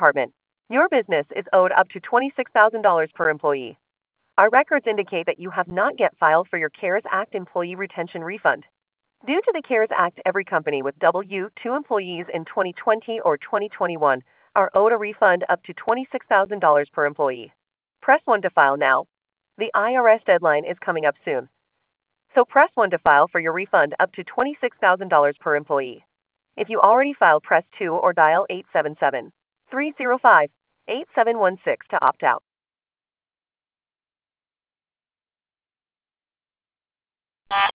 Department. Your business is owed up to $26,000 per employee. Our records indicate that you have not yet filed for your CARES Act employee retention refund. Due to the CARES Act, every company with W-2 employees in 2020 or 2021 are owed a refund up to $26,000 per employee. Press 1 to file now. The IRS deadline is coming up soon. So press 1 to file for your refund up to $26,000 per employee. If you already filed, press 2 or dial 877-305-8716 to opt out.